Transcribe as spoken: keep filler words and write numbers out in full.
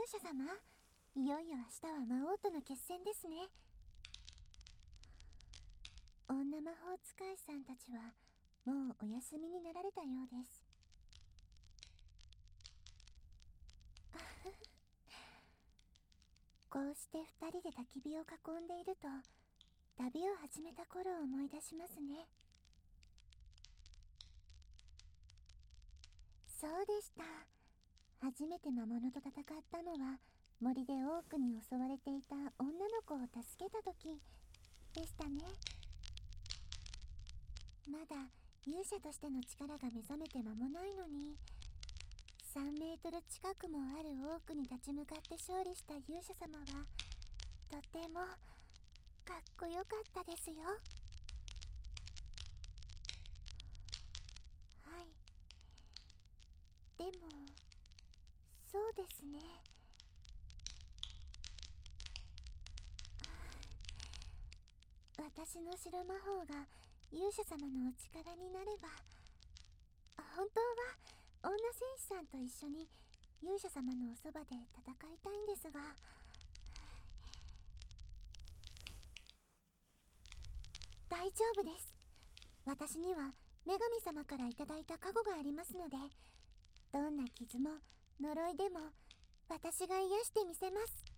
者様、いよいよ明日は魔王との決戦ですね。女魔法使いさんたちはもうお休みになられたようです。こうして二人で焚き火を囲んでいると、旅を始めた頃を思い出しますね。そうでした。初めて魔物と戦ったのは森でオークに襲われていた女の子を助けた時でしたね。まだ勇者としての力が目覚めて間もないのに、さんメートル近くもあるオークに立ち向かって勝利した勇者様はとてもかっこよかったですよ。はい。でもそうですね、私の白魔法が勇者様のお力になれば、本当は女戦士さんと一緒に勇者様のおそばで戦いたいんですが、大丈夫です。私には女神様からいただいた加護がありますので、どんな傷も呪いでも私が癒してみせます。